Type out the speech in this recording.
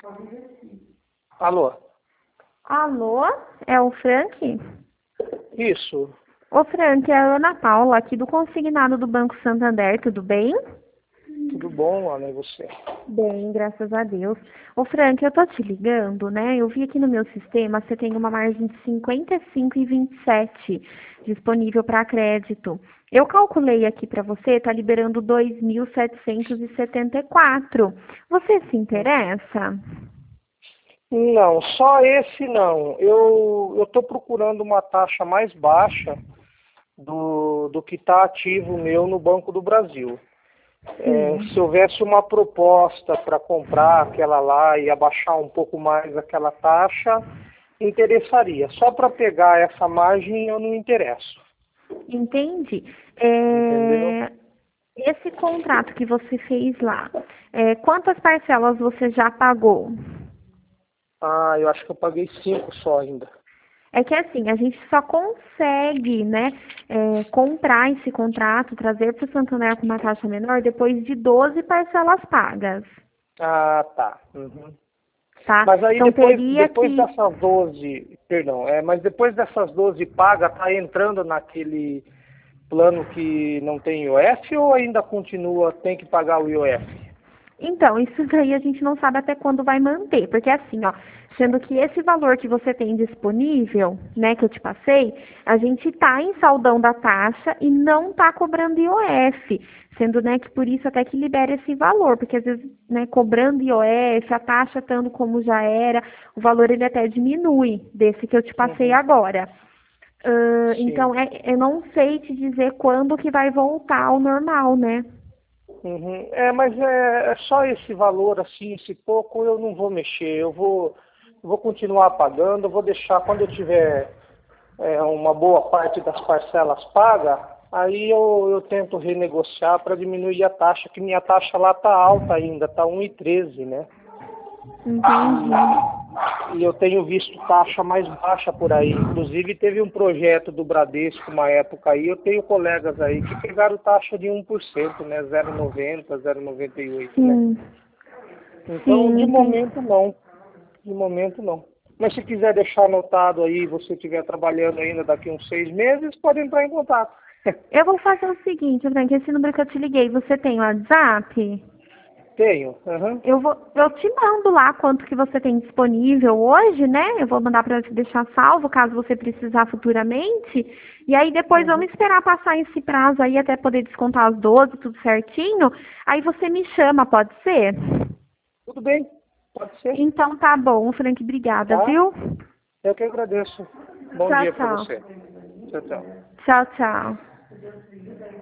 Alô? Alô, é o Frank? Isso. Ô Frank, é a Ana Paula, aqui do consignado do Banco Santander, tudo bem? Tudo bom, Ana, e você? Bem, graças a Deus. Ô Frank, eu tô te ligando, né? Eu vi aqui no meu sistema, você tem uma margem de 55,27 disponível para crédito. Eu calculei aqui para você, tá liberando 2.774. Você se interessa? Não, só esse não. Eu estou procurando uma taxa mais baixa do que está ativo meu no Banco do Brasil. Se houvesse uma proposta para comprar aquela lá e abaixar um pouco mais aquela taxa, interessaria. Só para pegar essa margem eu não interesso. Entende? Entendeu? Esse contrato que você fez lá, quantas parcelas você já pagou? Ah, eu acho que eu paguei 5 só ainda. É que assim, a gente só consegue, né, comprar esse contrato, trazer para o Santander com uma taxa menor depois de 12 parcelas pagas, Ah, tá. Uhum. tá? Mas aí Então teria depois que. dessas 12, perdão, mas depois dessas 12 paga, tá entrando naquele plano que não tem IOF ou ainda continua, tem que pagar o IOF? Então, isso daí a gente não sabe até quando vai manter, porque assim, ó, sendo que esse valor que você tem disponível, né, que eu te passei, a gente tá em saldão da taxa e não tá cobrando IOF, sendo, né, que por isso até que libera esse valor, porque às vezes, né, cobrando IOF, a taxa estando como já era, o valor ele até diminui desse que eu te passei Uhum, agora. sim. Então, eu não sei te dizer quando que vai voltar ao normal, né? Uhum. Mas é só esse valor, assim, esse pouco, eu não vou mexer. Eu vou continuar pagando, eu vou deixar, quando eu tiver uma boa parte das parcelas paga, aí eu tento renegociar para diminuir a taxa, que minha taxa lá está alta ainda, está 1,13, né? Entendi. E eu tenho visto taxa mais baixa por aí. Inclusive teve um projeto do Bradesco uma época aí, eu tenho colegas aí que pegaram taxa de 1%, né? 0,90, 0,98, né? Sim, Então, sim, de entendi. momento não. De momento não. Mas se quiser deixar anotado aí, você estiver trabalhando ainda daqui uns 6 meses, pode entrar em contato. Eu vou fazer o seguinte, Frank, esse número que eu te liguei, você tem WhatsApp? Tenho. Uhum. Eu te mando lá quanto que você tem disponível hoje, né? Eu vou mandar para te deixar salvo, caso você precisar futuramente. E aí depois vamos Uhum. esperar passar esse prazo aí até poder descontar as 12, tudo certinho. Aí você me chama, pode ser? Tudo bem, pode ser, Então tá bom, Frank, obrigada, tá? viu? Eu que agradeço. Bom Tchau, dia para tchau. você. Tchau, tchau. Tchau, tchau.